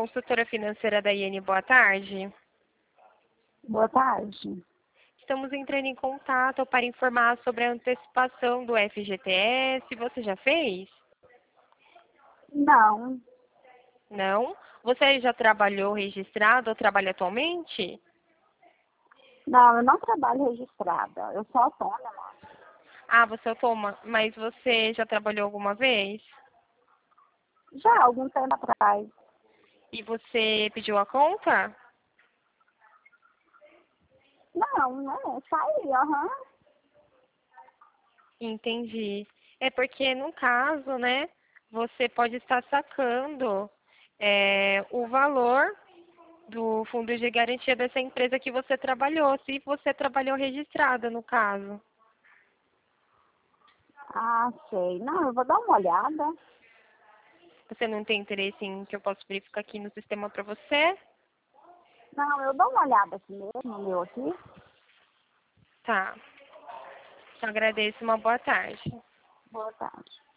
consultora financeira da IN. Boa tarde. Boa tarde. Estamos entrando em contato para informar sobre a antecipação do FGTS. Você já fez? Não, Não? Você já trabalhou registrado ou trabalha atualmente? não, eu não trabalho registrada. Eu sou autônoma. Ah, você é autônoma, mas você já trabalhou alguma vez? Já há algum tempo atrás. E você pediu a conta? Não, saí, aham. Entendi. É porque, no caso, né, você pode estar sacando o valor do fundo de garantia dessa empresa que você trabalhou, se você trabalhou registrada, no caso. Ah, sei. Não, eu vou dar uma olhada. Você não tem interesse em que eu possa verificar aqui no sistema para você? Não, eu dou uma olhada aqui mesmo, no meu aqui. Tá. Te agradeço. Uma boa tarde. Boa tarde.